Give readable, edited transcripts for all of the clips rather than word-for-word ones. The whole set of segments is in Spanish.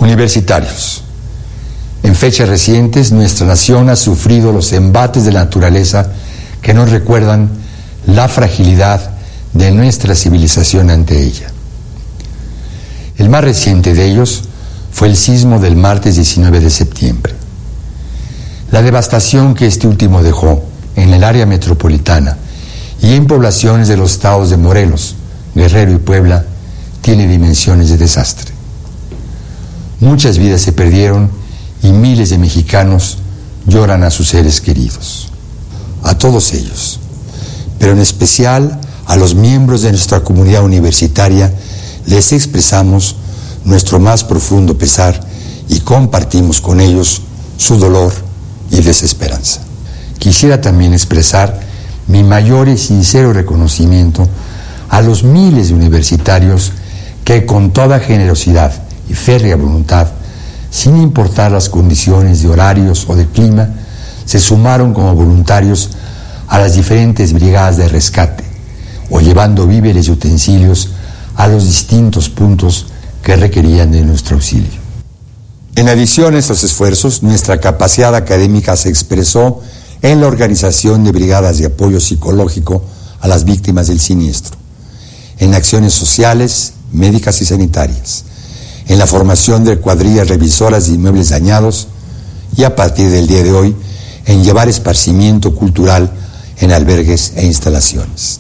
Universitarios. En fechas recientes, nuestra nación ha sufrido los embates de la naturaleza que nos recuerdan la fragilidad de nuestra civilización ante ella. El más reciente de ellos fue el sismo del martes 19 de septiembre. La devastación que este último dejó en el área metropolitana y en poblaciones de los estados de Morelos, Guerrero y Puebla tiene dimensiones de desastre. Muchas vidas se perdieron y miles de mexicanos lloran a sus seres queridos. A todos ellos, pero en especial a los miembros de nuestra comunidad universitaria, les expresamos nuestro más profundo pesar y compartimos con ellos su dolor y desesperanza. Quisiera también expresar mi mayor y sincero reconocimiento a los miles de universitarios que con toda generosidad y férrea voluntad, sin importar las condiciones de horarios o de clima, se sumaron como voluntarios a las diferentes brigadas de rescate o llevando víveres y utensilios a los distintos puntos que requerían de nuestro auxilio. En adición a estos esfuerzos, nuestra capacidad académica se expresó en la organización de brigadas de apoyo psicológico a las víctimas del siniestro, en acciones sociales, médicas y sanitarias, en la formación de cuadrillas revisoras de inmuebles dañados y a partir del día de hoy en llevar esparcimiento cultural en albergues e instalaciones.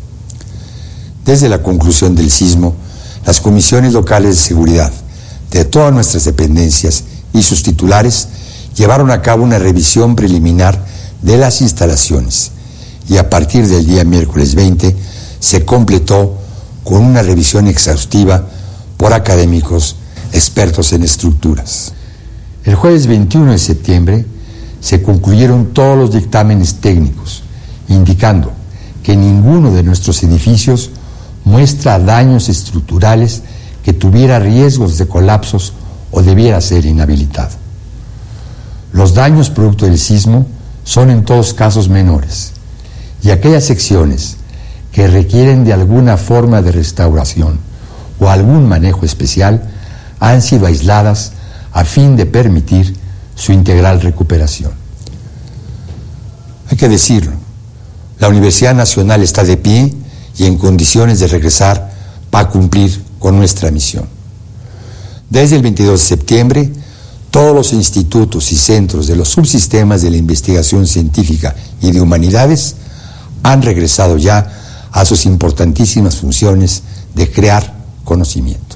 Desde la conclusión del sismo, las comisiones locales de seguridad de todas nuestras dependencias y sus titulares llevaron a cabo una revisión preliminar de las instalaciones y a partir del día miércoles 20 se completó con una revisión exhaustiva por académicos expertos en estructuras. El jueves 21 de septiembre se concluyeron todos los dictámenes técnicos, indicando que ninguno de nuestros edificios muestra daños estructurales que tuviera riesgos de colapsos o debiera ser inhabilitado. Los daños producto del sismo son en todos casos menores y aquellas secciones que requieren de alguna forma de restauración o algún manejo especial han sido aisladas a fin de permitir su integral recuperación. Hay que decirlo, la Universidad Nacional está de pie y en condiciones de regresar para cumplir con nuestra misión. Desde el 22 de septiembre, todos los institutos y centros de los subsistemas de la investigación científica y de humanidades han regresado ya a sus importantísimas funciones de crear conocimiento.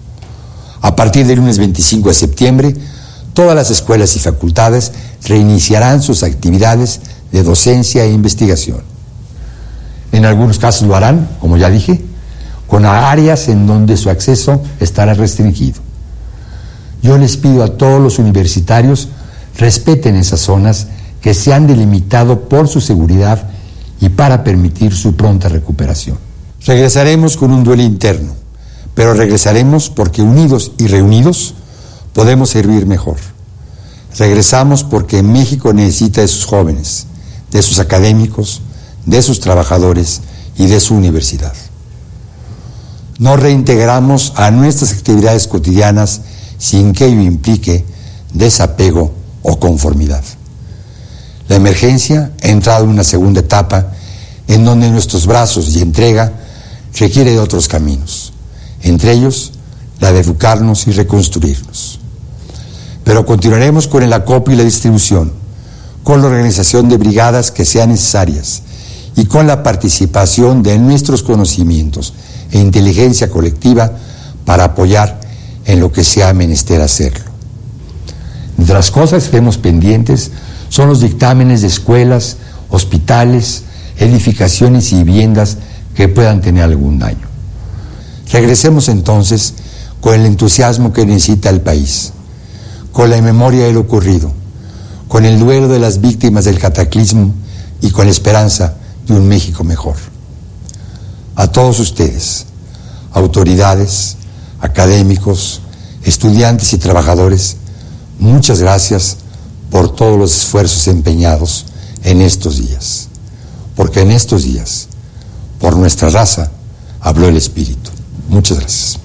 A partir del lunes 25 de septiembre, todas las escuelas y facultades reiniciarán sus actividades de docencia e investigación. En algunos casos lo harán, como ya dije, con áreas en donde su acceso estará restringido. Yo les pido a todos los universitarios respeten esas zonas que se han delimitado por su seguridad y para permitir su pronta recuperación. Regresaremos con un duelo interno, pero regresaremos porque unidos y reunidos podemos servir mejor. Regresamos porque México necesita de sus jóvenes, de sus académicos, de sus trabajadores y de su universidad. Nos reintegramos a nuestras actividades cotidianas sin que ello implique desapego o conformidad. La emergencia ha entrado en una segunda etapa en donde nuestros brazos y entrega requiere de otros caminos, entre ellos la de educarnos y reconstruirnos. Pero continuaremos con el acopio y la distribución, con la organización de brigadas que sean necesarias y con la participación de nuestros conocimientos e inteligencia colectiva para apoyar en lo que sea menester hacerlo. Entre las cosas que estemos pendientes son los dictámenes de escuelas, hospitales, edificaciones y viviendas que puedan tener algún daño. Regresemos entonces con el entusiasmo que necesita el país, con la memoria de lo ocurrido, con el duelo de las víctimas del cataclismo y con la esperanza de un México mejor. A todos ustedes, autoridades, académicos, estudiantes y trabajadores, muchas gracias por todos los esfuerzos empeñados en estos días, porque en estos días, por nuestra raza, habló el Espíritu. Muchas gracias.